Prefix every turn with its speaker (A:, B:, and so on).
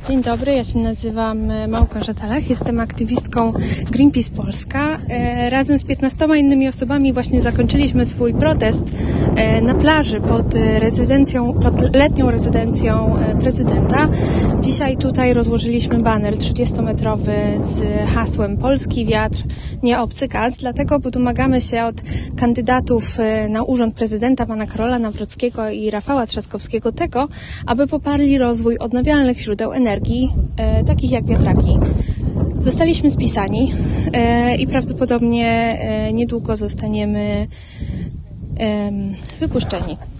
A: Dzień dobry, ja się nazywam Małgorzata Lech, jestem aktywistką Greenpeace Polska. Razem z 15 innymi osobami właśnie zakończyliśmy swój protest na plaży pod letnią rezydencją prezydenta. Dzisiaj tutaj rozłożyliśmy baner 30-metrowy z hasłem Polski wiatr, nie obcy gaz, dlatego bo domagamy się od kandydatów na urząd prezydenta, pana Karola Nawrockiego i Rafała Trzaskowskiego tego, aby poparli rozwój odnawialnych źródeł energii, takich jak wiatraki. Zostaliśmy spisani i prawdopodobnie niedługo zostaniemy wypuszczeni.